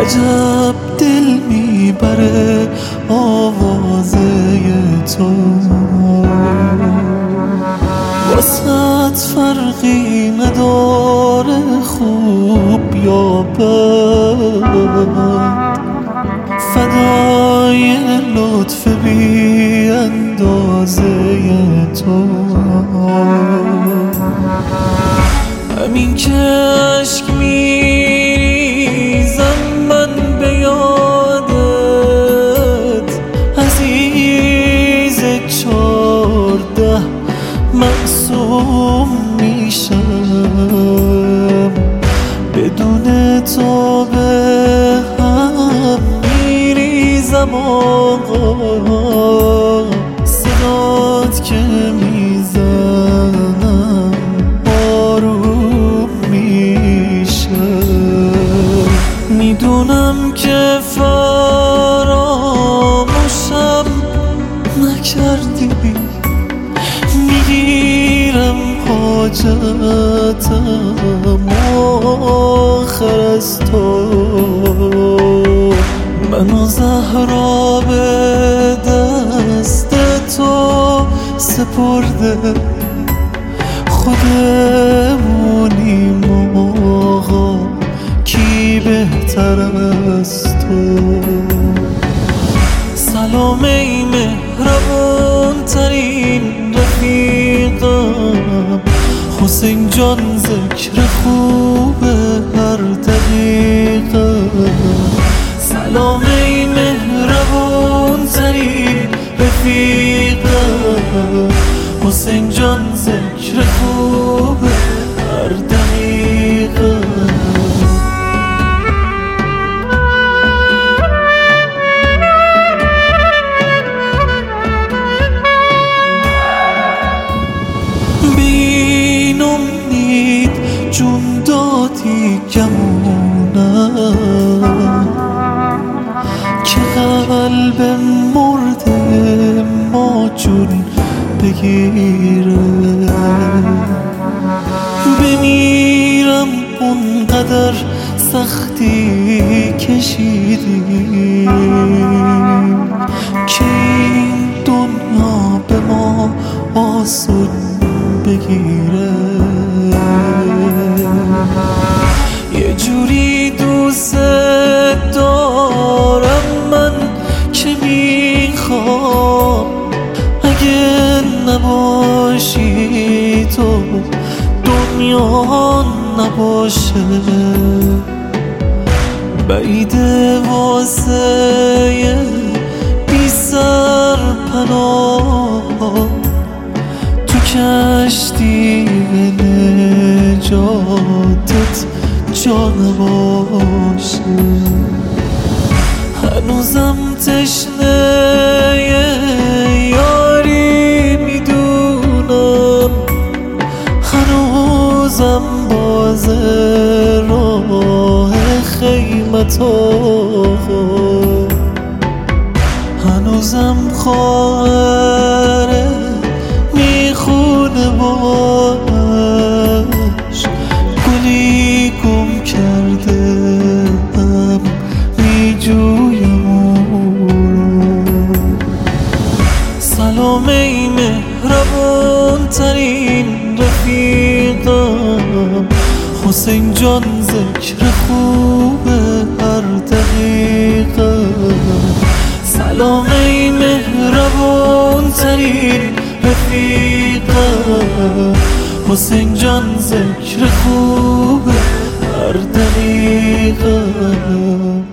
عجب دل میبره آوازه تو، واسط فرقی نداره خوب یا بد، فدای لطف بی اندازه تو. همین که عشق میریزم من به یادت، عزیز 14 معصوم میشم، بدون تو به هم میریزم آقا، صدات که میزنم آروم میشه. میدونم که فراموشم نکردی، میگیرم حاجتم آخر از تو. منو زهرا به دست تو سپرده، خودمونیم آقا کی بهتر از تو. سلام ای مهربون ترین رفیقم، حسین جان ذکر خوب هر دقیقه. سلام ای مهربون ترین رفیقم، حسین جان ذکر خوب هر دقیقه. بین امید جون دادی گمونم، که قلب مرده ما جون بگیره. بمیرم اونقدر سختی کشیدیم، که این دنیا به ما آسون بگیره. یه جوری دوست دارم من که میخوام اگه نباشی تو دنیا نباشه. بعیده واسه بی سر پناه تو کشتی نجاتت جا نباشه. هنوزم تشنه یاری میدونم، هنوزم باز راه خیمت آقا، هنوزم خواهره میخونه باش، گلی گم کرده هم میجویم اون. سلام ای مهربون ترین رفیقم، حسین جان ذکر خوب هر دقیقه. سلام ای مهربون ترین رفیقم، حسین جان ذکر خوب هر دقیقه.